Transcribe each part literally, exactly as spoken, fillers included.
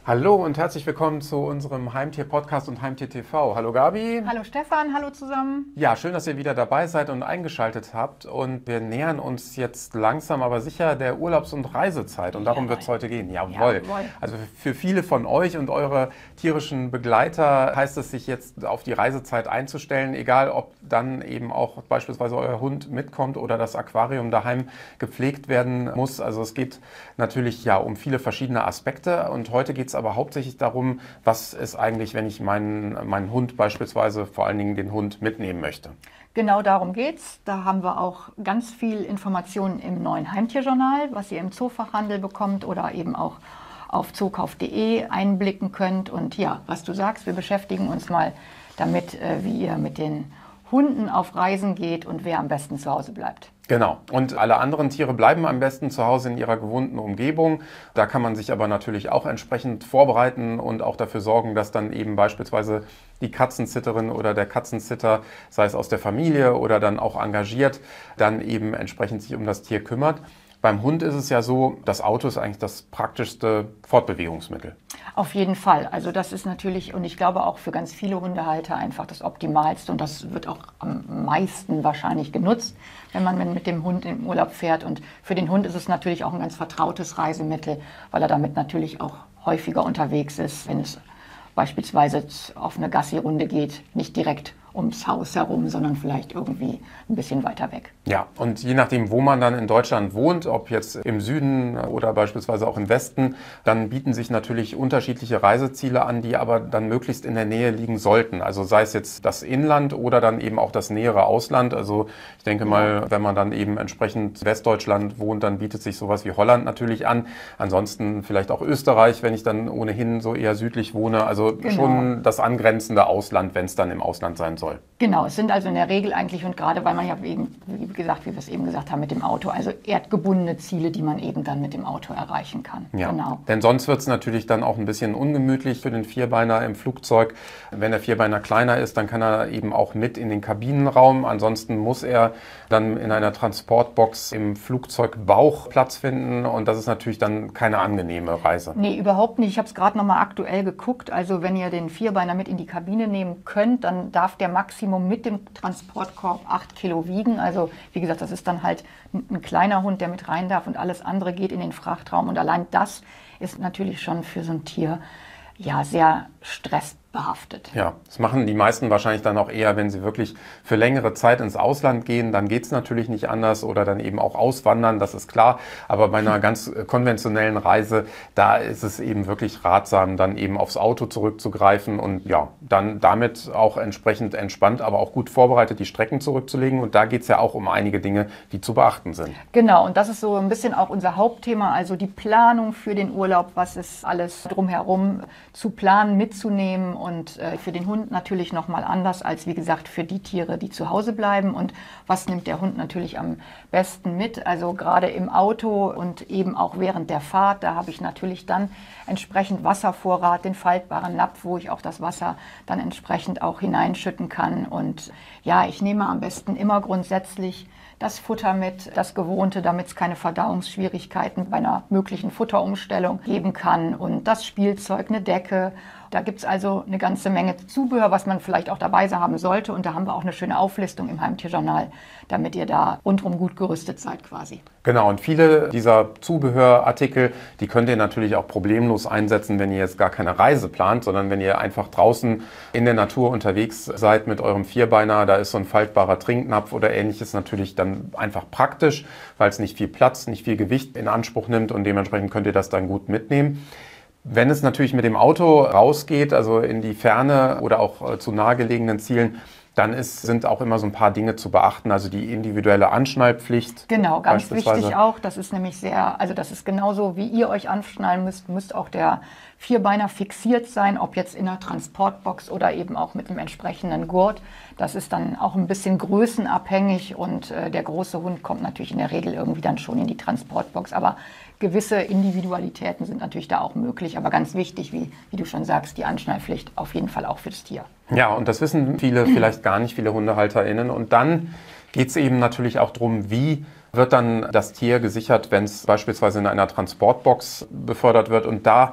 Hallo und herzlich willkommen zu unserem Heimtier-Podcast und Heimtier-T V. Hallo Gabi. Hallo Stefan, hallo zusammen. Ja, schön, dass ihr wieder dabei seid und eingeschaltet habt. Und wir nähern uns jetzt langsam, aber sicher der Urlaubs- und Reisezeit. Und darum wird es heute gehen. Jawohl. Jawohl. Also für viele von euch und eure tierischen Begleiter heißt es, sich jetzt auf die Reisezeit einzustellen. Egal, ob dann eben auch beispielsweise euer Hund mitkommt oder das Aquarium daheim gepflegt werden muss. Also es geht natürlich ja um viele verschiedene Aspekte. Und heute geht es aber hauptsächlich darum, was ist eigentlich, wenn ich meinen, meinen Hund beispielsweise, vor allen Dingen den Hund, mitnehmen möchte. Genau darum geht's. Da haben wir auch ganz viel Informationen im neuen Heimtierjournal, was ihr im Zoofachhandel bekommt oder eben auch auf zookauf punkt de einblicken könnt. Und ja, was du sagst, wir beschäftigen uns mal damit, wie ihr mit den Hunden auf Reisen geht und wer am besten zu Hause bleibt. Genau. Und alle anderen Tiere bleiben am besten zu Hause in ihrer gewohnten Umgebung. Da kann man sich aber natürlich auch entsprechend vorbereiten und auch dafür sorgen, dass dann eben beispielsweise die Katzensitterin oder der Katzensitter, sei es aus der Familie oder dann auch engagiert, dann eben entsprechend sich um das Tier kümmert. Beim Hund ist es ja so, das Auto ist eigentlich das praktischste Fortbewegungsmittel. Auf jeden Fall. Also das ist natürlich, und ich glaube auch für ganz viele Hundehalter einfach das Optimalste und das wird auch am meisten wahrscheinlich genutzt, wenn man mit dem Hund im Urlaub fährt. Und für den Hund ist es natürlich auch ein ganz vertrautes Reisemittel, weil er damit natürlich auch häufiger unterwegs ist, wenn es beispielsweise auf eine Gassi-Runde geht, nicht direkt ums Haus herum, sondern vielleicht irgendwie ein bisschen weiter weg. Ja, und je nachdem, wo man dann in Deutschland wohnt, ob jetzt im Süden oder beispielsweise auch im Westen, dann bieten sich natürlich unterschiedliche Reiseziele an, die aber dann möglichst in der Nähe liegen sollten. Also sei es jetzt das Inland oder dann eben auch das nähere Ausland. Also ich denke mal, wenn man dann eben entsprechend Westdeutschland wohnt, dann bietet sich sowas wie Holland natürlich an. Ansonsten vielleicht auch Österreich, wenn ich dann ohnehin so eher südlich wohne. Also genau. Schon das angrenzende Ausland, wenn es dann im Ausland sein soll. Genau, es sind also in der Regel eigentlich, und gerade weil man ja eben, wie gesagt, wie wir es eben gesagt haben, mit dem Auto, also erdgebundene Ziele, die man eben dann mit dem Auto erreichen kann. Ja, genau. Denn sonst wird es natürlich dann auch ein bisschen ungemütlich für den Vierbeiner im Flugzeug. Wenn der Vierbeiner kleiner ist, dann kann er eben auch mit in den Kabinenraum. Ansonsten muss er dann in einer Transportbox im Flugzeugbauch Platz finden und das ist natürlich dann keine angenehme Reise. Nee, überhaupt nicht. Ich habe es gerade nochmal aktuell geguckt. Also wenn ihr den Vierbeiner mit in die Kabine nehmen könnt, dann darf der Maximum mit dem Transportkorb acht Kilo wiegen. Also wie gesagt, das ist dann halt ein kleiner Hund, der mit rein darf und alles andere geht in den Frachtraum. Und allein das ist natürlich schon für so ein Tier ja sehr stressbehaftet. Ja, das machen die meisten wahrscheinlich dann auch eher, wenn sie wirklich für längere Zeit ins Ausland gehen. Dann geht es natürlich nicht anders oder dann eben auch auswandern, das ist klar. Aber bei einer ganz konventionellen Reise, da ist es eben wirklich ratsam, dann eben aufs Auto zurückzugreifen und ja, dann damit auch entsprechend entspannt, aber auch gut vorbereitet die Strecken zurückzulegen. Und da geht es ja auch um einige Dinge, die zu beachten sind. Genau, und das ist so ein bisschen auch unser Hauptthema, also die Planung für den Urlaub, was ist alles drumherum zu planen, mitzunehmen und äh, für den Hund natürlich nochmal anders als, wie gesagt, für die Tiere, die zu Hause bleiben. Und was nimmt der Hund natürlich am besten mit? Also gerade im Auto und eben auch während der Fahrt, da habe ich natürlich dann entsprechend Wasservorrat, den faltbaren Napf, wo ich auch das Wasser dann entsprechend auch hineinschütten kann. Und ja, ich nehme am besten immer grundsätzlich das Futter mit, das Gewohnte, damit es keine Verdauungsschwierigkeiten bei einer möglichen Futterumstellung geben kann. Und das Spielzeug, eine Decke. Da gibt es also eine ganze Menge Zubehör, was man vielleicht auch dabei haben sollte. Und da haben wir auch eine schöne Auflistung im Heimtierjournal, damit ihr da rundherum gut gerüstet seid quasi. Genau, und viele dieser Zubehörartikel, die könnt ihr natürlich auch problemlos einsetzen, wenn ihr jetzt gar keine Reise plant, sondern wenn ihr einfach draußen in der Natur unterwegs seid mit eurem Vierbeiner. Da ist so ein faltbarer Trinknapf oder ähnliches natürlich dann einfach praktisch, weil es nicht viel Platz, nicht viel Gewicht in Anspruch nimmt und dementsprechend könnt ihr das dann gut mitnehmen. Wenn es natürlich mit dem Auto rausgeht, also in die Ferne oder auch äh, zu nahegelegenen Zielen, dann ist, sind auch immer so ein paar Dinge zu beachten, also die individuelle Anschnallpflicht. Genau, ganz wichtig auch. Das ist nämlich sehr, also das ist genauso, wie ihr euch anschnallen müsst, müsst auch der Vierbeiner fixiert sein, ob jetzt in einer Transportbox oder eben auch mit einem entsprechenden Gurt. Das ist dann auch ein bisschen größenabhängig und äh, der große Hund kommt natürlich in der Regel irgendwie dann schon in die Transportbox. Aber gewisse Individualitäten sind natürlich da auch möglich. Aber ganz wichtig, wie, wie du schon sagst, die Anschnallpflicht auf jeden Fall auch für das Tier. Ja, und das wissen viele vielleicht gar nicht, viele HundehalterInnen. Und dann geht es eben natürlich auch darum, wie wird dann das Tier gesichert, wenn es beispielsweise in einer Transportbox befördert wird. Und da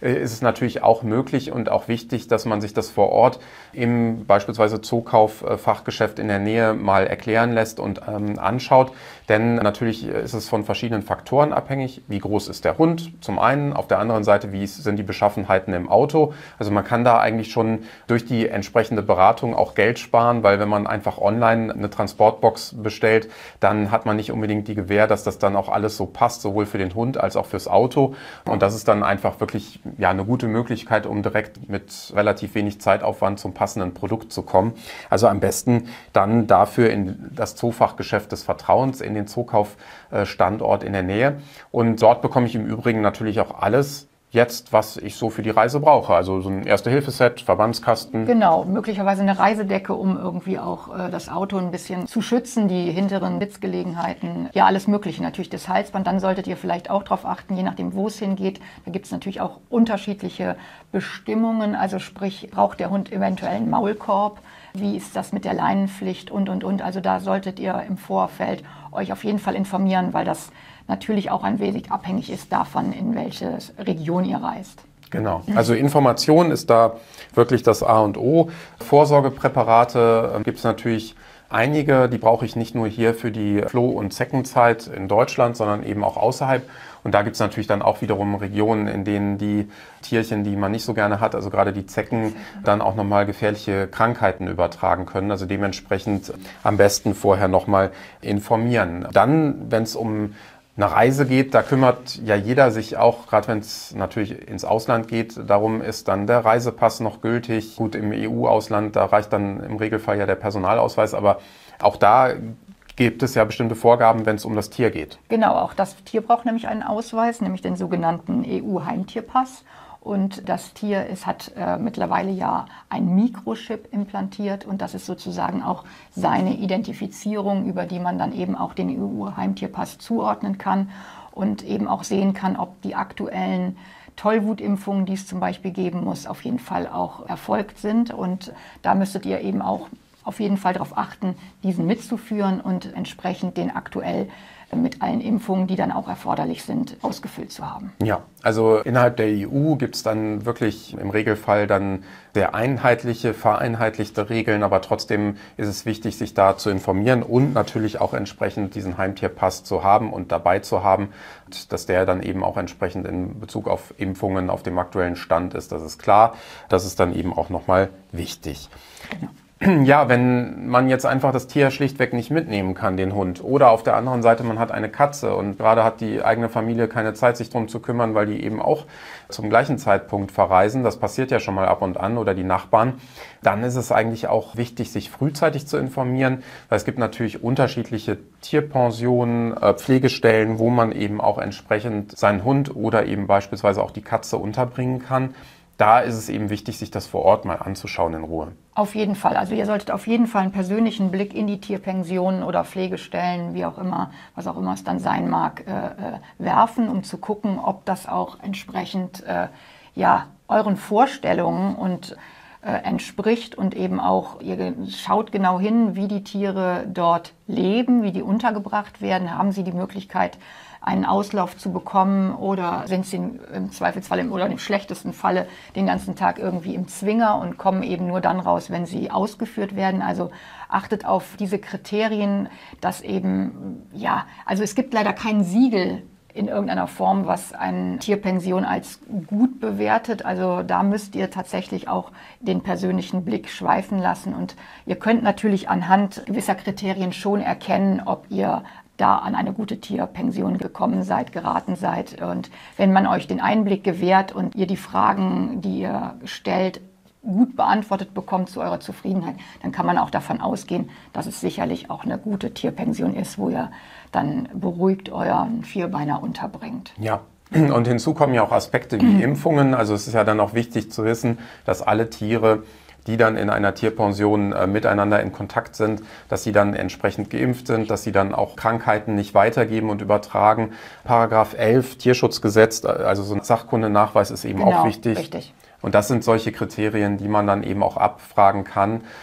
ist es natürlich auch möglich und auch wichtig, dass man sich das vor Ort im beispielsweise Zookauf-Fachgeschäft in der Nähe mal erklären lässt und ähm, anschaut. Denn natürlich ist es von verschiedenen Faktoren abhängig. Wie groß ist der Hund zum einen, auf der anderen Seite, wie sind die Beschaffenheiten im Auto. Also man kann da eigentlich schon durch die entsprechende Beratung auch Geld sparen, weil wenn man einfach online eine Transportbox bestellt, dann hat man nicht unbedingt die Gewähr, dass das dann auch alles so passt, sowohl für den Hund als auch fürs Auto. Und das ist dann einfach wirklich ja, eine gute Möglichkeit, um direkt mit relativ wenig Zeitaufwand zum passenden Produkt zu kommen. Also am besten dann dafür in das Zoofachgeschäft des Vertrauens, in den Zookaufstandort in der Nähe. Und dort bekomme ich im Übrigen natürlich auch alles jetzt, was ich so für die Reise brauche. Also so ein Erste-Hilfe-Set, Verbandskasten. Genau, möglicherweise eine Reisedecke, um irgendwie auch äh, das Auto ein bisschen zu schützen, die hinteren Sitzgelegenheiten, ja alles Mögliche. Natürlich das Halsband, dann solltet ihr vielleicht auch darauf achten, je nachdem, wo es hingeht. Da gibt es natürlich auch unterschiedliche Bestimmungen, also sprich, braucht der Hund eventuell einen Maulkorb? Wie ist das mit der Leinenpflicht und, und, und. Also da solltet ihr im Vorfeld euch auf jeden Fall informieren, weil das natürlich auch ein wenig abhängig ist davon, in welche Region ihr reist. Genau, also Information ist da wirklich das A und O. Vorsorgepräparate gibt es natürlich einige, die brauche ich nicht nur hier für die Floh- und Zeckenzeit in Deutschland, sondern eben auch außerhalb. Und da gibt es natürlich dann auch wiederum Regionen, in denen die Tierchen, die man nicht so gerne hat, also gerade die Zecken, dann auch nochmal gefährliche Krankheiten übertragen können. Also dementsprechend am besten vorher nochmal informieren. Dann, wenn es um eine Reise geht, da kümmert ja jeder sich auch, gerade wenn es natürlich ins Ausland geht, darum ist dann der Reisepass noch gültig. Gut, im E U-Ausland, da reicht dann im Regelfall ja der Personalausweis, aber auch da gibt es ja bestimmte Vorgaben, wenn es um das Tier geht. Genau, auch das Tier braucht nämlich einen Ausweis, nämlich den sogenannten E U-Heimtierpass. Und das Tier es hat äh, mittlerweile ja ein Mikrochip implantiert und das ist sozusagen auch seine Identifizierung, über die man dann eben auch den E U-Heimtierpass zuordnen kann und eben auch sehen kann, ob die aktuellen Tollwutimpfungen, die es zum Beispiel geben muss, auf jeden Fall auch erfolgt sind. Und da müsstet ihr eben auch auf jeden Fall darauf achten, diesen mitzuführen und entsprechend den aktuell mit allen Impfungen, die dann auch erforderlich sind, ausgefüllt zu haben. Ja, also innerhalb der E U gibt es dann wirklich im Regelfall dann sehr einheitliche, vereinheitlichte Regeln, aber trotzdem ist es wichtig, sich da zu informieren und natürlich auch entsprechend diesen Heimtierpass zu haben und dabei zu haben, dass der dann eben auch entsprechend in Bezug auf Impfungen auf dem aktuellen Stand ist. Das ist klar, das ist dann eben auch nochmal wichtig. Genau. Ja, wenn man jetzt einfach das Tier schlichtweg nicht mitnehmen kann, den Hund, oder auf der anderen Seite man hat eine Katze und gerade hat die eigene Familie keine Zeit, sich darum zu kümmern, weil die eben auch zum gleichen Zeitpunkt verreisen, das passiert ja schon mal ab und an, oder die Nachbarn, dann ist es eigentlich auch wichtig, sich frühzeitig zu informieren, weil es gibt natürlich unterschiedliche Tierpensionen, Pflegestellen, wo man eben auch entsprechend seinen Hund oder eben beispielsweise auch die Katze unterbringen kann. Da ist es eben wichtig, sich das vor Ort mal anzuschauen in Ruhe. Auf jeden Fall. Also ihr solltet auf jeden Fall einen persönlichen Blick in die Tierpensionen oder Pflegestellen, wie auch immer, was auch immer es dann sein mag, äh, werfen, um zu gucken, ob das auch entsprechend äh, ja, euren Vorstellungen und äh, entspricht und eben auch, ihr schaut genau hin, wie die Tiere dort leben, wie die untergebracht werden. Haben sie die Möglichkeit, einen Auslauf zu bekommen oder sind sie im Zweifelsfall im, oder im schlechtesten Falle den ganzen Tag irgendwie im Zwinger und kommen eben nur dann raus, wenn sie ausgeführt werden. Also achtet auf diese Kriterien, dass eben, ja, also es gibt leider kein Siegel in irgendeiner Form, was eine Tierpension als gut bewertet. Also da müsst ihr tatsächlich auch den persönlichen Blick schweifen lassen und ihr könnt natürlich anhand gewisser Kriterien schon erkennen, ob ihr da an eine gute Tierpension gekommen seid, geraten seid. Und wenn man euch den Einblick gewährt und ihr die Fragen, die ihr stellt, gut beantwortet bekommt zu eurer Zufriedenheit, dann kann man auch davon ausgehen, dass es sicherlich auch eine gute Tierpension ist, wo ihr dann beruhigt euren Vierbeiner unterbringt. Ja. Und hinzu kommen ja auch Aspekte wie Impfungen. Also es ist ja dann auch wichtig zu wissen, dass alle Tiere, die dann in einer Tierpension äh, miteinander in Kontakt sind, dass sie dann entsprechend geimpft sind, dass sie dann auch Krankheiten nicht weitergeben und übertragen. Paragraph elf Tierschutzgesetz, also so ein Sachkundenachweis ist eben genau, auch wichtig. Richtig. Und das sind solche Kriterien, die man dann eben auch abfragen kann.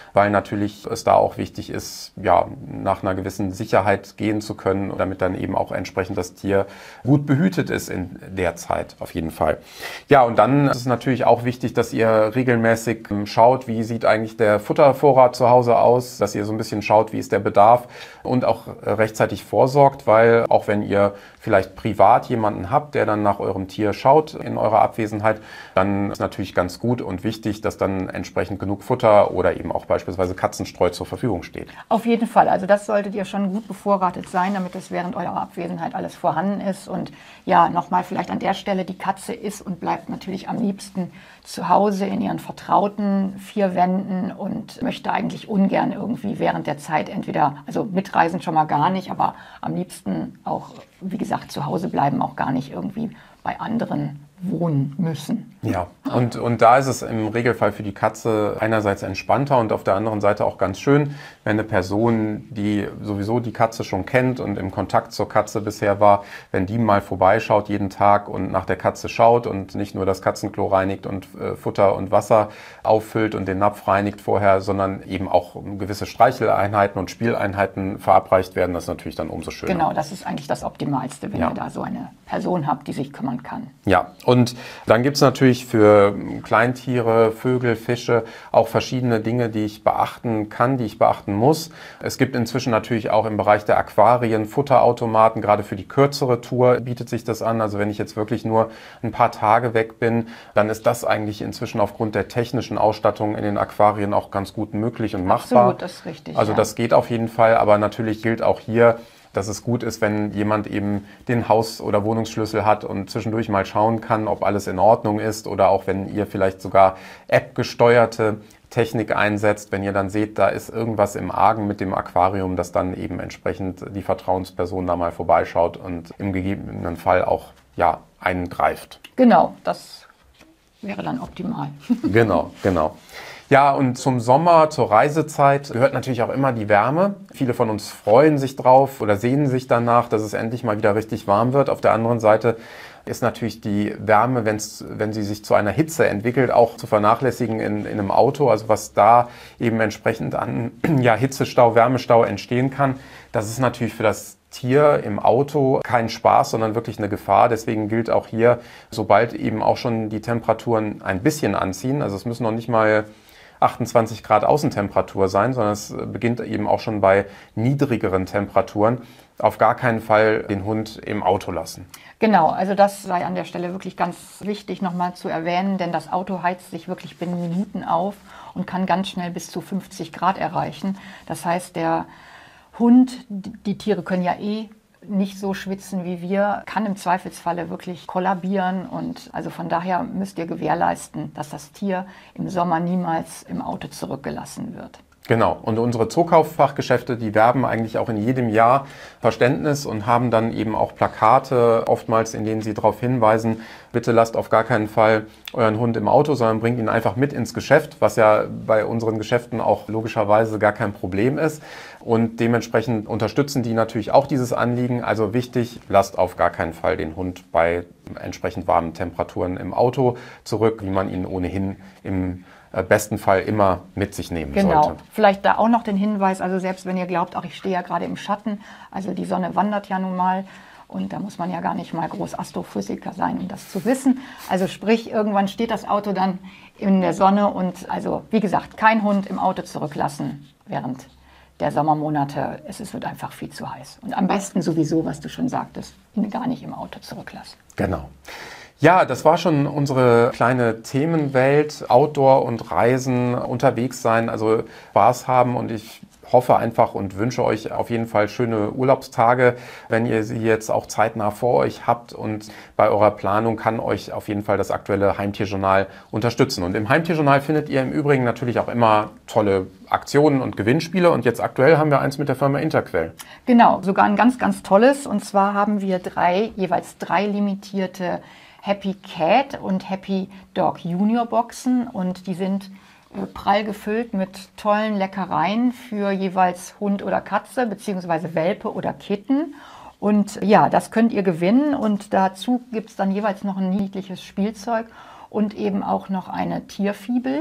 weil natürlich es da auch wichtig ist, ja, nach einer gewissen Sicherheit gehen zu können, damit dann eben auch entsprechend das Tier gut behütet ist in der Zeit, auf jeden Fall. Ja, und dann ist es natürlich auch wichtig, dass ihr regelmäßig schaut, wie sieht eigentlich der Futtervorrat zu Hause aus, dass ihr so ein bisschen schaut, wie ist der Bedarf und auch rechtzeitig vorsorgt, weil auch wenn ihr vielleicht privat jemanden habt, der dann nach eurem Tier schaut in eurer Abwesenheit, dann ist natürlich ganz gut und wichtig, dass dann entsprechend genug Futter oder eben auch beispielsweise Katzenstreu zur Verfügung steht. Auf jeden Fall. Also das solltet ihr schon gut bevorratet sein, damit es während eurer Abwesenheit alles vorhanden ist. Und ja, nochmal vielleicht an der Stelle, die Katze ist und bleibt natürlich am liebsten zu Hause in ihren vertrauten vier Wänden und möchte eigentlich ungern irgendwie während der Zeit entweder, also mitreisen schon mal gar nicht, aber am liebsten auch, wie gesagt, zu Hause bleiben, auch gar nicht irgendwie bei anderen wohnen müssen. Ja, und, und da ist es im Regelfall für die Katze einerseits entspannter und auf der anderen Seite auch ganz schön, wenn eine Person, die sowieso die Katze schon kennt und im Kontakt zur Katze bisher war, wenn die mal vorbeischaut jeden Tag und nach der Katze schaut und nicht nur das Katzenklo reinigt und äh, Futter und Wasser auffüllt und den Napf reinigt vorher, sondern eben auch gewisse Streicheleinheiten und Spieleinheiten verabreicht werden, das ist natürlich dann umso schöner. Genau, das ist eigentlich das Optimalste, wenn ja. ihr da so eine Person habt, die sich kümmern kann. Ja, und dann gibt es natürlich für Kleintiere, Vögel, Fische auch verschiedene Dinge, die ich beachten kann, die ich beachten muss. Es gibt inzwischen natürlich auch im Bereich der Aquarien Futterautomaten, gerade für die kürzere Tour bietet sich das an. Also wenn ich jetzt wirklich nur ein paar Tage weg bin, dann ist das eigentlich inzwischen aufgrund der technischen Ausstattung in den Aquarien auch ganz gut möglich und machbar. Absolut, das ist richtig. Also ja. das geht auf jeden Fall, aber natürlich gilt auch hier, dass es gut ist, wenn jemand eben den Haus- oder Wohnungsschlüssel hat und zwischendurch mal schauen kann, ob alles in Ordnung ist, oder auch wenn ihr vielleicht sogar App-gesteuerte Technik einsetzt, wenn ihr dann seht, da ist irgendwas im Argen mit dem Aquarium, dass dann eben entsprechend die Vertrauensperson da mal vorbeischaut und im gegebenen Fall auch ja, eingreift. Genau, das wäre dann optimal. Genau, genau. Ja, und zum Sommer, zur Reisezeit gehört natürlich auch immer die Wärme. Viele von uns freuen sich drauf oder sehnen sich danach, dass es endlich mal wieder richtig warm wird. Auf der anderen Seite ist natürlich die Wärme, wenn's, wenn sie sich zu einer Hitze entwickelt, auch zu vernachlässigen in, in einem Auto. Also was da eben entsprechend an ja, Hitzestau, Wärmestau entstehen kann, das ist natürlich für das Tier im Auto kein Spaß, sondern wirklich eine Gefahr. Deswegen gilt auch hier, sobald eben auch schon die Temperaturen ein bisschen anziehen, also es müssen noch nicht mal achtundzwanzig Grad Außentemperatur sein, sondern es beginnt eben auch schon bei niedrigeren Temperaturen. Auf gar keinen Fall den Hund im Auto lassen. Genau, also das sei an der Stelle wirklich ganz wichtig nochmal zu erwähnen, denn das Auto heizt sich wirklich binnen Minuten auf und kann ganz schnell bis zu fünfzig Grad erreichen. Das heißt, der Hund, die Tiere können ja eh nicht so schwitzen wie wir, kann im Zweifelsfalle wirklich kollabieren. Und also von daher müsst ihr gewährleisten, dass das Tier im Sommer niemals im Auto zurückgelassen wird. Genau. Und unsere Zookauffachgeschäfte, die werben eigentlich auch in jedem Jahr Verständnis und haben dann eben auch Plakate, oftmals in denen sie darauf hinweisen, bitte lasst auf gar keinen Fall euren Hund im Auto, sondern bringt ihn einfach mit ins Geschäft, was ja bei unseren Geschäften auch logischerweise gar kein Problem ist. Und dementsprechend unterstützen die natürlich auch dieses Anliegen. Also wichtig, lasst auf gar keinen Fall den Hund bei entsprechend warmen Temperaturen im Auto zurück, wie man ihn ohnehin im besten Fall immer mit sich nehmen genau. sollte. Vielleicht da auch noch den Hinweis, also selbst wenn ihr glaubt, auch ich stehe ja gerade im Schatten, also die Sonne wandert ja nun mal und da muss man ja gar nicht mal groß Astrophysiker sein, um das zu wissen. Also sprich, irgendwann steht das Auto dann in der Sonne und also wie gesagt, kein Hund im Auto zurücklassen während der Sommermonate. Es, es wird einfach viel zu heiß. Und am besten sowieso, was du schon sagtest, ihn gar nicht im Auto zurücklassen. Genau. Ja, das war schon unsere kleine Themenwelt, Outdoor und Reisen, unterwegs sein, also Spaß haben und ich hoffe einfach und wünsche euch auf jeden Fall schöne Urlaubstage, wenn ihr sie jetzt auch zeitnah vor euch habt und bei eurer Planung kann euch auf jeden Fall das aktuelle Heimtierjournal unterstützen. Und im Heimtierjournal findet ihr im Übrigen natürlich auch immer tolle Aktionen und Gewinnspiele und jetzt aktuell haben wir eins mit der Firma Interquell. Genau, sogar ein ganz, ganz tolles und zwar haben wir drei, jeweils drei limitierte Happy Cat und Happy Dog Junior Boxen und die sind äh, prall gefüllt mit tollen Leckereien für jeweils Hund oder Katze beziehungsweise Welpe oder Kitten. Und ja, das könnt ihr gewinnen und dazu gibt es dann jeweils noch ein niedliches Spielzeug und eben auch noch eine Tierfibel.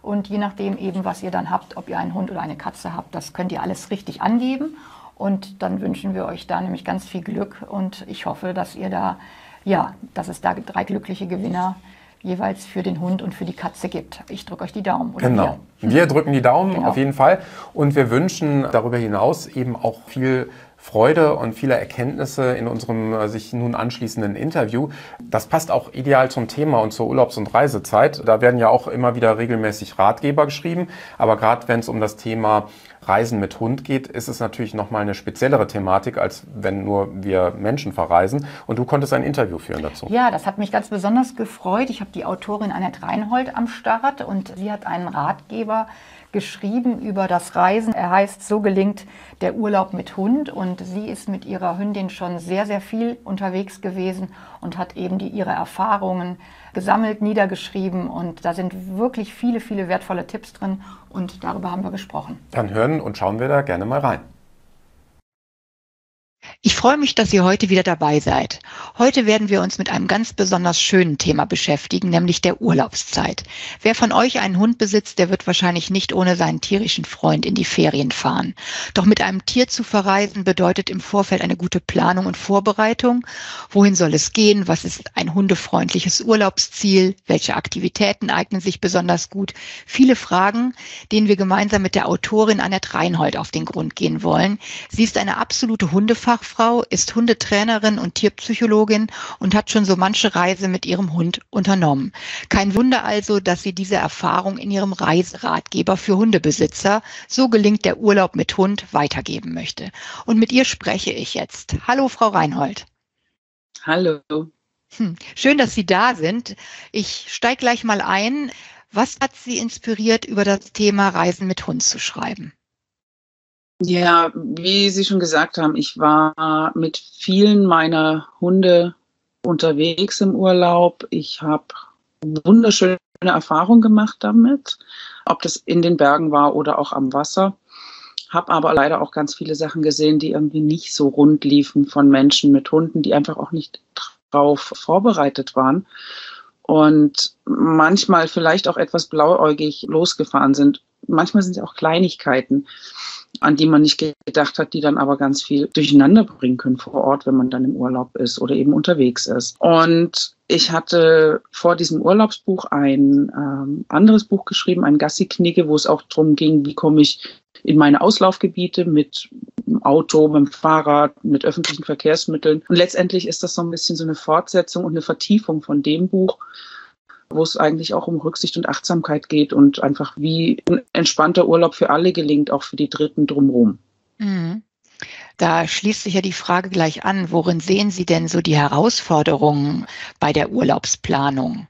Und je nachdem eben, was ihr dann habt, ob ihr einen Hund oder eine Katze habt, das könnt ihr alles richtig angeben. Und dann wünschen wir euch da nämlich ganz viel Glück. Und ich hoffe, dass ihr da, ja, dass es da drei glückliche Gewinner jeweils für den Hund und für die Katze gibt. Ich drücke euch die Daumen. Oder genau. Wir? wir drücken die Daumen genau. auf jeden Fall. Und wir wünschen darüber hinaus eben auch viel Freude und viele Erkenntnisse in unserem äh, sich nun anschließenden Interview. Das passt auch ideal zum Thema und zur Urlaubs- und Reisezeit. Da werden ja auch immer wieder regelmäßig Ratgeber geschrieben. Aber gerade wenn es um das Thema Reisen mit Hund geht, ist es natürlich nochmal eine speziellere Thematik, als wenn nur wir Menschen verreisen. Und du konntest ein Interview führen dazu. Ja, das hat mich ganz besonders gefreut. Ich habe die Autorin Annette Reinhold am Start und sie hat einen Ratgeber geschrieben über das Reisen. Er heißt "So gelingt der Urlaub mit Hund" und sie ist mit ihrer Hündin schon sehr, sehr viel unterwegs gewesen und hat eben die, ihre Erfahrungen gesammelt, niedergeschrieben und da sind wirklich viele, viele wertvolle Tipps drin und darüber haben wir gesprochen. Dann hören und schauen wir da gerne mal rein. Ich freue mich, dass ihr heute wieder dabei seid. Heute werden wir uns mit einem ganz besonders schönen Thema beschäftigen, nämlich der Urlaubszeit. Wer von euch einen Hund besitzt, der wird wahrscheinlich nicht ohne seinen tierischen Freund in die Ferien fahren. Doch mit einem Tier zu verreisen bedeutet im Vorfeld eine gute Planung und Vorbereitung. Wohin soll es gehen? Was ist ein hundefreundliches Urlaubsziel? Welche Aktivitäten eignen sich besonders gut? Viele Fragen, denen wir gemeinsam mit der Autorin Annette Reinhold auf den Grund gehen wollen. Sie ist eine absolute Hundefachfrau. Fachfrau, ist Hundetrainerin und Tierpsychologin und hat schon so manche Reise mit ihrem Hund unternommen. Kein Wunder also, dass sie diese Erfahrung in ihrem Reiseratgeber für Hundebesitzer "So gelingt der Urlaub mit Hund" weitergeben möchte. Und mit ihr spreche ich jetzt. Hallo, Frau Reinhold. Hallo. Hm, schön, dass Sie da sind. Ich steige gleich mal ein. Was hat Sie inspiriert, über das Thema Reisen mit Hund zu schreiben? Ja, wie Sie schon gesagt haben, ich war mit vielen meiner Hunde unterwegs im Urlaub. Ich habe wunderschöne Erfahrungen gemacht damit, ob das in den Bergen war oder auch am Wasser. Habe aber leider auch ganz viele Sachen gesehen, die irgendwie nicht so rund liefen von Menschen mit Hunden, die einfach auch nicht drauf vorbereitet waren und manchmal vielleicht auch etwas blauäugig losgefahren sind. Manchmal sind es auch Kleinigkeiten, an die man nicht gedacht hat, die dann aber ganz viel durcheinander bringen können vor Ort, wenn man dann im Urlaub ist oder eben unterwegs ist. Und ich hatte vor diesem Urlaubsbuch ein ähm, anderes Buch geschrieben, ein Gassi-Knigge, wo es auch darum ging, wie komme ich in meine Auslaufgebiete mit dem Auto, mit dem Fahrrad, mit öffentlichen Verkehrsmitteln. Und letztendlich ist das so ein bisschen so eine Fortsetzung und eine Vertiefung von dem Buch, wo es eigentlich auch um Rücksicht und Achtsamkeit geht und einfach wie ein entspannter Urlaub für alle gelingt, auch für die Dritten drumherum. Mhm. Da schließt sich ja die Frage gleich an, worin sehen Sie denn so die Herausforderungen bei der Urlaubsplanung?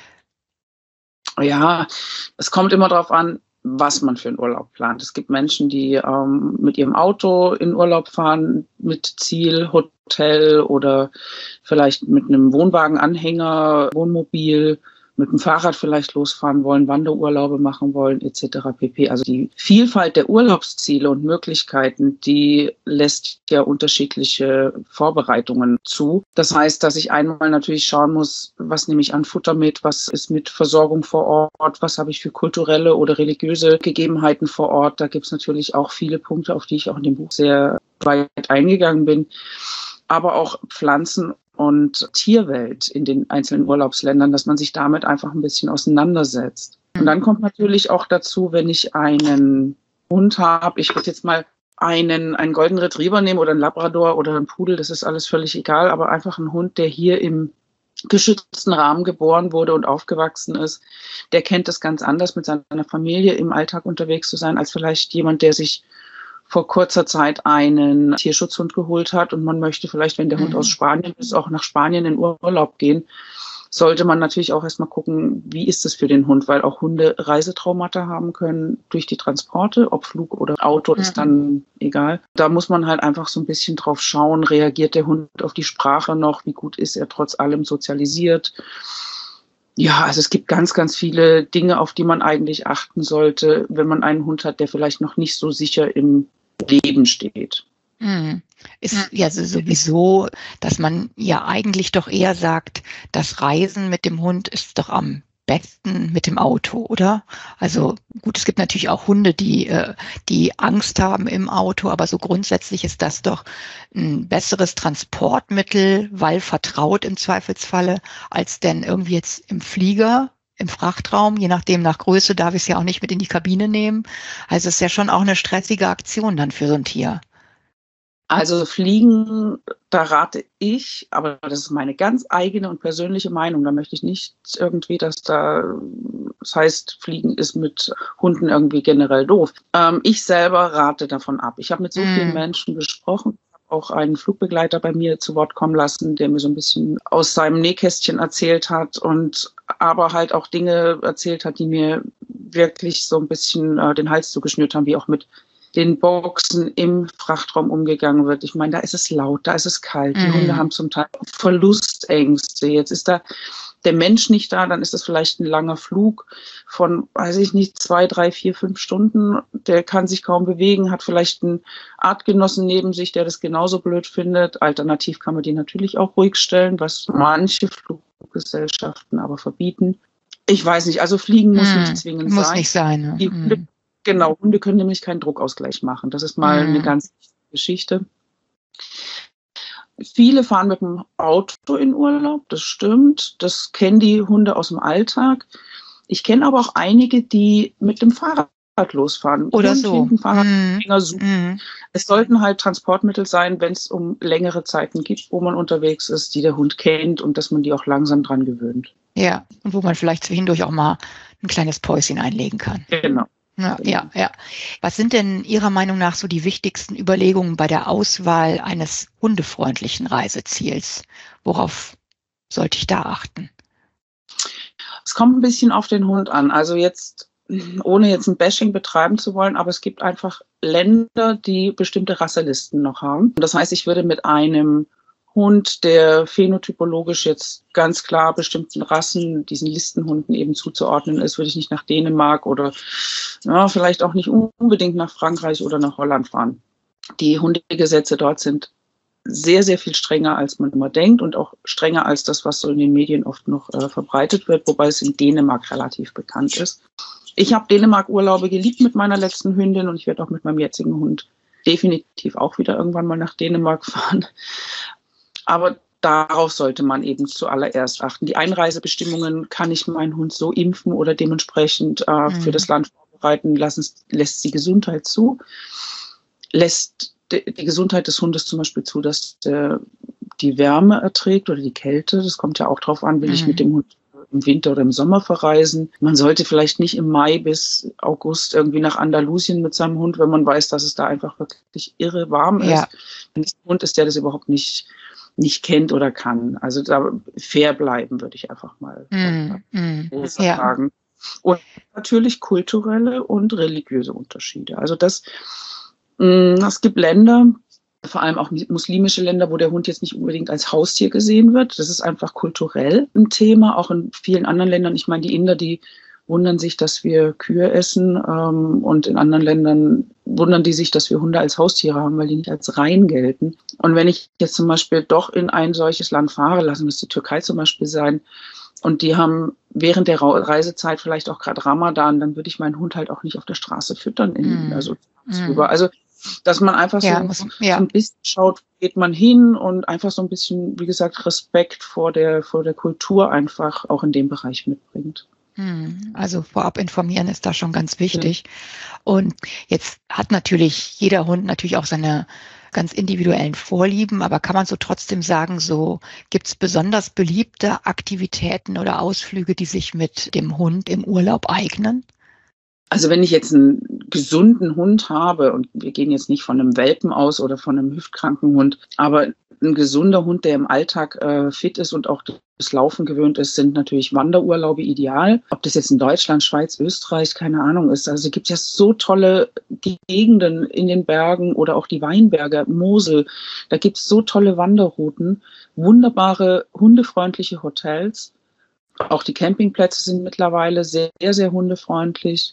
Ja, es kommt immer darauf an, was man für einen Urlaub plant. Es gibt Menschen, die ähm, mit ihrem Auto in Urlaub fahren, mit Ziel, Hotel oder vielleicht mit einem Wohnwagenanhänger, Wohnmobil, mit dem Fahrrad vielleicht losfahren wollen, Wanderurlaube machen wollen, et cetera pp. Also die Vielfalt der Urlaubsziele und Möglichkeiten, die lässt ja unterschiedliche Vorbereitungen zu. Das heißt, dass ich einmal natürlich schauen muss, was nehme ich an Futter mit, was ist mit Versorgung vor Ort, was habe ich für kulturelle oder religiöse Gegebenheiten vor Ort. Da gibt es natürlich auch viele Punkte, auf die ich auch in dem Buch sehr weit eingegangen bin. Aber auch Pflanzen und Tierwelt in den einzelnen Urlaubsländern, dass man sich damit einfach ein bisschen auseinandersetzt. Und dann kommt natürlich auch dazu, wenn ich einen Hund habe, ich würde jetzt mal einen, einen Golden Retriever nehmen oder einen Labrador oder einen Pudel, das ist alles völlig egal, aber einfach ein Hund, der hier im geschützten Rahmen geboren wurde und aufgewachsen ist, der kennt das ganz anders, mit seiner Familie im Alltag unterwegs zu sein, als vielleicht jemand, der sich vor kurzer Zeit einen Tierschutzhund geholt hat und man möchte vielleicht, wenn der Hund aus Spanien ist, auch nach Spanien in Urlaub gehen, sollte man natürlich auch erstmal gucken, wie ist es für den Hund, weil auch Hunde Reisetraumata haben können durch die Transporte, ob Flug oder Auto mhm. ist dann egal. Da muss man halt einfach so ein bisschen drauf schauen, reagiert der Hund auf die Sprache noch, wie gut ist er trotz allem sozialisiert. Ja, also es gibt ganz, ganz viele Dinge, auf die man eigentlich achten sollte, wenn man einen Hund hat, der vielleicht noch nicht so sicher im Leben steht. Hm. Ist ja sowieso, dass man ja eigentlich doch eher sagt, das Reisen mit dem Hund ist doch am besten mit dem Auto, oder? Also gut, es gibt natürlich auch Hunde, die, äh, die Angst haben im Auto, aber so grundsätzlich ist das doch ein besseres Transportmittel, weil vertraut im Zweifelsfalle, als denn irgendwie jetzt im Flieger, im Frachtraum, je nachdem nach Größe darf ich es ja auch nicht mit in die Kabine nehmen. Also es ist ja schon auch eine stressige Aktion dann für so ein Tier. Also Fliegen, da rate ich, aber das ist meine ganz eigene und persönliche Meinung, da möchte ich nicht irgendwie, dass da, das heißt, Fliegen ist mit Hunden irgendwie generell doof. Ähm, ich selber rate davon ab. Ich habe mit so mm. vielen Menschen gesprochen, auch einen Flugbegleiter bei mir zu Wort kommen lassen, der mir so ein bisschen aus seinem Nähkästchen erzählt hat und aber halt auch Dinge erzählt hat, die mir wirklich so ein bisschen äh, den Hals zugeschnürt haben, wie auch mit den Boxen im Frachtraum umgegangen wird. Ich meine, da ist es laut, da ist es kalt. Die mm. Hunde haben zum Teil Verlustängste. Jetzt ist da der Mensch nicht da, dann ist das vielleicht ein langer Flug von, weiß ich nicht, zwei, drei, vier, fünf Stunden. Der kann sich kaum bewegen, hat vielleicht einen Artgenossen neben sich, der das genauso blöd findet. Alternativ kann man die natürlich auch ruhig stellen, was manche Fluggesellschaften aber verbieten. Ich weiß nicht, also Fliegen muss mm. nicht zwingend muss sein. Muss nicht sein. Ne? Die Hunde, mm. Genau, Hunde können nämlich keinen Druckausgleich machen. Das ist mal mm. eine ganz wichtige Geschichte. Viele fahren mit dem Auto in Urlaub, das stimmt. Das kennen die Hunde aus dem Alltag. Ich kenne aber auch einige, die mit dem Fahrrad losfahren. Oder Hund, so. Fahrrad, mm. mm. Es sollten halt Transportmittel sein, wenn es um längere Zeiten gibt, wo man unterwegs ist, die der Hund kennt und dass man die auch langsam dran gewöhnt. Ja, und wo man vielleicht zwischendurch auch mal ein kleines Päuschen einlegen kann. Genau. Ja, ja, ja. Was sind denn Ihrer Meinung nach so die wichtigsten Überlegungen bei der Auswahl eines hundefreundlichen Reiseziels? Worauf sollte ich da achten? Es kommt ein bisschen auf den Hund an. Also jetzt, ohne jetzt ein Bashing betreiben zu wollen, aber es gibt einfach Länder, die bestimmte Rasselisten noch haben. Das heißt, ich würde mit einem Hund, der phänotypologisch jetzt ganz klar bestimmten Rassen, diesen Listenhunden eben zuzuordnen ist, würde ich nicht nach Dänemark oder ja, vielleicht auch nicht unbedingt nach Frankreich oder nach Holland fahren. Die Hundegesetze dort sind sehr, sehr viel strenger, als man immer denkt und auch strenger als das, was so in den Medien oft noch äh, verbreitet wird, wobei es in Dänemark relativ bekannt ist. Ich habe Dänemark-Urlaube geliebt mit meiner letzten Hündin und ich werde auch mit meinem jetzigen Hund definitiv auch wieder irgendwann mal nach Dänemark fahren. Aber darauf sollte man eben zuallererst achten. Die Einreisebestimmungen, kann ich meinen Hund so impfen oder dementsprechend äh, mhm. für das Land vorbereiten, lassen, lässt die Gesundheit zu. Lässt die, die Gesundheit des Hundes zum Beispiel zu, dass der die Wärme erträgt oder die Kälte. Das kommt ja auch drauf an, will mhm. ich mit dem Hund im Winter oder im Sommer verreisen. Man sollte vielleicht nicht im Mai bis August irgendwie nach Andalusien mit seinem Hund, wenn man weiß, dass es da einfach wirklich irre warm ist. Ja. Wenn es ein Hund ist, der das überhaupt nicht nicht kennt oder kann. Also da fair bleiben, würde ich einfach mal mm, mm, sagen. Ja. Und natürlich kulturelle und religiöse Unterschiede. Also das, mh, es gibt Länder, vor allem auch muslimische Länder, wo der Hund jetzt nicht unbedingt als Haustier gesehen wird. Das ist einfach kulturell ein Thema, auch in vielen anderen Ländern. Ich meine, die Inder, die wundern sich, dass wir Kühe essen ähm, und in anderen Ländern wundern die sich, dass wir Hunde als Haustiere haben, weil die nicht als rein gelten. Und wenn ich jetzt zum Beispiel doch in ein solches Land fahre, lassen wir es die Türkei zum Beispiel sein, und die haben während der Reisezeit vielleicht auch gerade Ramadan, dann würde ich meinen Hund halt auch nicht auf der Straße füttern. In, mm. Also, mm. also, dass man einfach so, ja, muss, ja. so ein bisschen schaut, geht man hin und einfach so ein bisschen, wie gesagt, Respekt vor der, vor der Kultur einfach auch in dem Bereich mitbringt. Also vorab informieren ist da schon ganz wichtig. Und jetzt hat natürlich jeder Hund natürlich auch seine ganz individuellen Vorlieben, aber kann man so trotzdem sagen, so gibt es besonders beliebte Aktivitäten oder Ausflüge, die sich mit dem Hund im Urlaub eignen? Also wenn ich jetzt einen gesunden Hund habe, und wir gehen jetzt nicht von einem Welpen aus oder von einem hüftkranken Hund, aber ein gesunder Hund, der im Alltag äh, fit ist und auch das Laufen gewöhnt ist, sind natürlich Wanderurlaube ideal. Ob das jetzt in Deutschland, Schweiz, Österreich, keine Ahnung ist. Also es gibt ja so tolle Gegenden in den Bergen oder auch die Weinberge, Mosel. Da gibt es so tolle Wanderrouten, wunderbare, hundefreundliche Hotels. Auch die Campingplätze sind mittlerweile sehr, sehr hundefreundlich.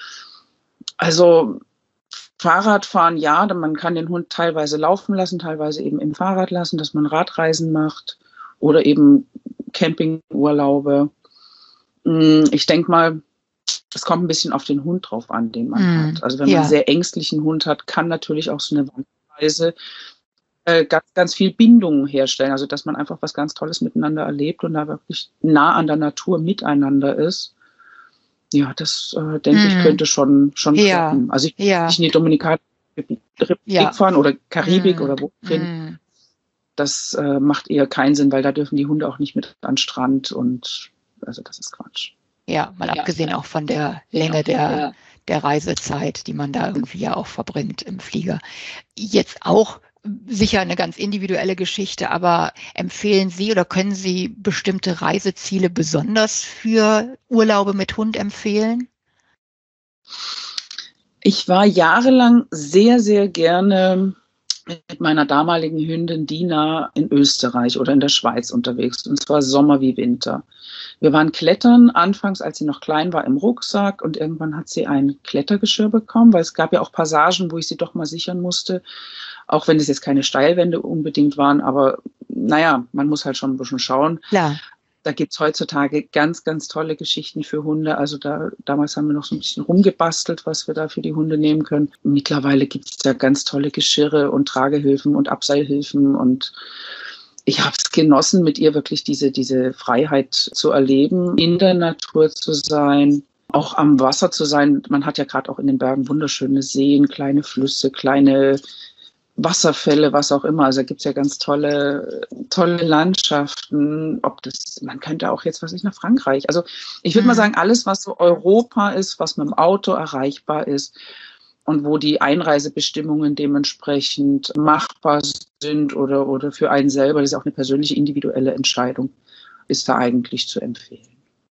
Also Fahrradfahren, ja, man kann den Hund teilweise laufen lassen, teilweise eben im Fahrrad lassen, dass man Radreisen macht oder eben Campingurlaube. Ich denke mal, es kommt ein bisschen auf den Hund drauf an, den man mm, hat. Also wenn man ja. einen sehr ängstlichen Hund hat, kann natürlich auch so eine Wanderreise äh, ganz, ganz viel Bindungen herstellen. Also dass man einfach was ganz Tolles miteinander erlebt und da wirklich nah an der Natur miteinander ist. Ja, das äh, denke mm. ich könnte schon schon ja. klappen. Also ich ja. nicht in die Dominikanische Republik ja. fahren oder Karibik mm. oder wohin. Mm. Das äh, macht eher keinen Sinn, weil da dürfen die Hunde auch nicht mit an den Strand und also das ist Quatsch. Ja, mal ja. abgesehen auch von der Länge der, ja. der Reisezeit, die man da irgendwie ja auch verbringt im Flieger. Jetzt auch sicher eine ganz individuelle Geschichte, aber empfehlen Sie oder können Sie bestimmte Reiseziele besonders für Urlaube mit Hund empfehlen? Ich war jahrelang sehr, sehr gerne mit meiner damaligen Hündin Dina in Österreich oder in der Schweiz unterwegs, und zwar Sommer wie Winter. Wir waren klettern, anfangs, als sie noch klein war, im Rucksack, und irgendwann hat sie ein Klettergeschirr bekommen, weil es gab ja auch Passagen, wo ich sie doch mal sichern musste, auch wenn es jetzt keine Steilwände unbedingt waren, aber naja, man muss halt schon ein bisschen schauen. Ja. Da gibt es heutzutage ganz, ganz tolle Geschichten für Hunde. Also da damals haben wir noch so ein bisschen rumgebastelt, was wir da für die Hunde nehmen können. Mittlerweile gibt es da ganz tolle Geschirre und Tragehilfen und Abseilhilfen, und ich habe es genossen, mit ihr wirklich diese, diese Freiheit zu erleben, in der Natur zu sein, auch am Wasser zu sein. Man hat ja gerade auch in den Bergen wunderschöne Seen, kleine Flüsse, kleine Wasserfälle, was auch immer. Also da gibt es ja ganz tolle, tolle Landschaften. Ob das, man könnte auch jetzt, was ich, nach Frankreich. Also ich würde mhm. mal sagen, alles, was so Europa ist, was mit dem Auto erreichbar ist und wo die Einreisebestimmungen dementsprechend machbar sind oder, oder für einen selber, das ist auch eine persönliche, individuelle Entscheidung, ist da eigentlich zu empfehlen.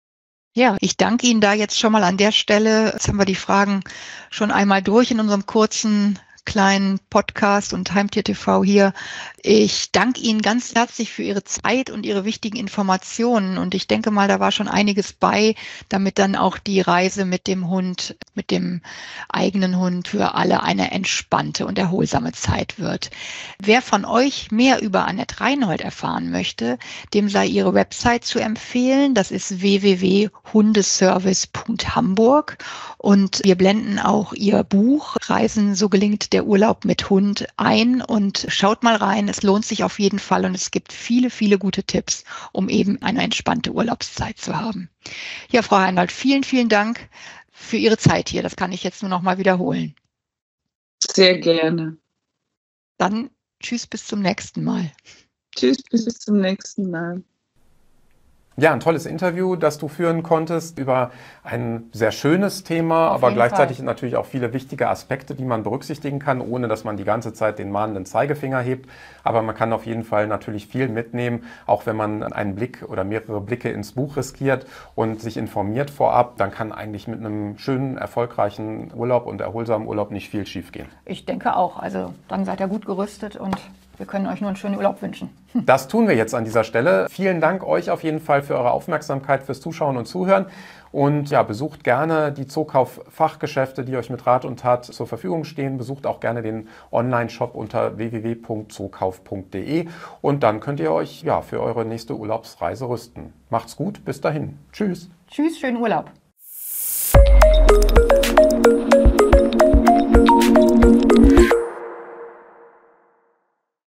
Ja, ich danke Ihnen da jetzt schon mal an der Stelle. Jetzt haben wir die Fragen schon einmal durch in unserem kurzen kleinen Podcast und Heimtier T V hier. Ich danke Ihnen ganz herzlich für Ihre Zeit und Ihre wichtigen Informationen, und ich denke mal, da war schon einiges bei, damit dann auch die Reise mit dem Hund, mit dem eigenen Hund für alle eine entspannte und erholsame Zeit wird. Wer von euch mehr über Annette Reinhold erfahren möchte, dem sei ihre Website zu empfehlen. Das ist w w w punkt hundeservice punkt hamburg, und wir blenden auch ihr Buch Reisen, so gelingt der Urlaub mit Hund ein, und schaut mal rein. Es lohnt sich auf jeden Fall, und es gibt viele, viele gute Tipps, um eben eine entspannte Urlaubszeit zu haben. Ja, Frau Reinhold, vielen, vielen Dank für Ihre Zeit hier. Das kann ich jetzt nur noch mal wiederholen. Sehr gerne. Dann tschüss, bis zum nächsten Mal. Tschüss, bis zum nächsten Mal. Ja, ein tolles Interview, das du führen konntest über ein sehr schönes Thema, Auf aber jeden gleichzeitig Fall. natürlich auch viele wichtige Aspekte, die man berücksichtigen kann, ohne dass man die ganze Zeit den mahnenden Zeigefinger hebt. Aber man kann auf jeden Fall natürlich viel mitnehmen, auch wenn man einen Blick oder mehrere Blicke ins Buch riskiert und sich informiert vorab, dann kann eigentlich mit einem schönen, erfolgreichen Urlaub und erholsamen Urlaub nicht viel schiefgehen. Ich denke auch. Also dann seid ihr gut gerüstet, und wir können euch nur einen schönen Urlaub wünschen. Das tun wir jetzt an dieser Stelle. Vielen Dank euch auf jeden Fall für eure Aufmerksamkeit, fürs Zuschauen und Zuhören. Und ja, besucht gerne die Zookauf-Fachgeschäfte, die euch mit Rat und Tat zur Verfügung stehen. Besucht auch gerne den Online-Shop unter w w w punkt zookauf punkt d e, und dann könnt ihr euch ja für eure nächste Urlaubsreise rüsten. Macht's gut, bis dahin. Tschüss. Tschüss, schönen Urlaub.